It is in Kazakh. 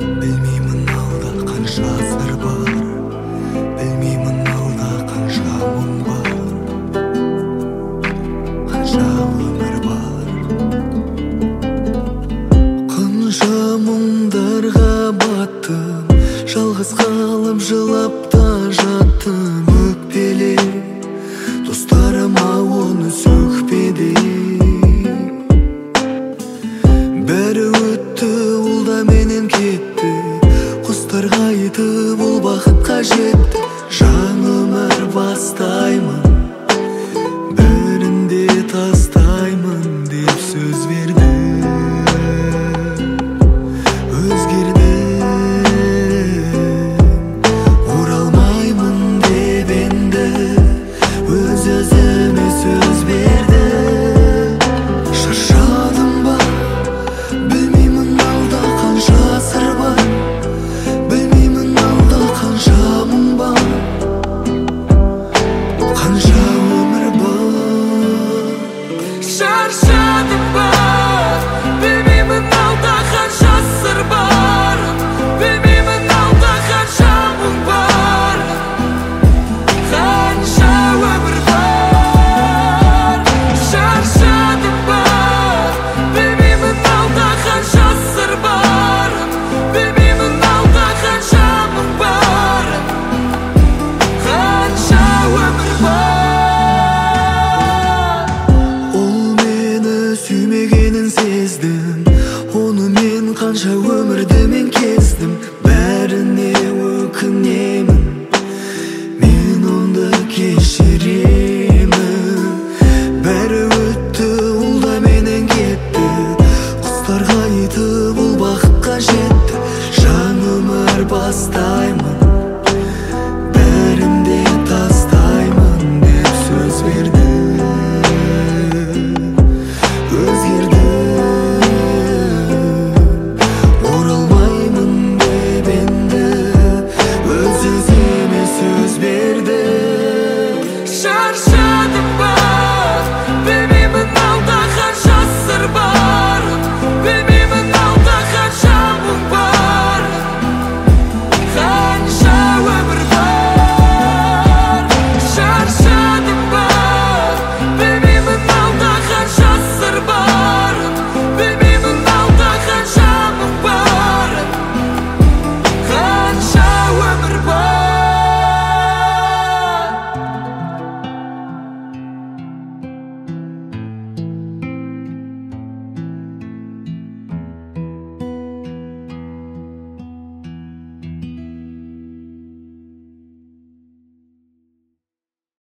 Білмеймін алда қанша сыр бар, білмеймін алда қанша мұң бар, қанша өмір бар. Қанша мұңдарға баттым, жалғыз қалып жылап та жаттым. Өкпеле достарыма оны сөкпеді, бәрі өтті, ол да менен кетті. Құстарға айтып ол бақытқа жетті. Жаңа өмір бастаймын, бәрін де тастаймын деп сөз бердім. Өзгердім, оралмаймын деп енді өз-өзіме сөз бердім. Шаршадым ба, білмеймін алда қанша сыр бар, білмеймін алда қанша мұң бар, қанша өмір бар. Шаршадым ба, білмеймін алда қанша сыр бар, білмеймін алда қанша мұң бар, қанша өмір бар. Шаршадым ба, білмеймін алда қанша сыр бар, білмеймін алда қанша мұң бар, қанша өмір бар. Ол мені сүймегенін сездім, оны мен қанша өмірді мен кездім. Бәріне өкінемін,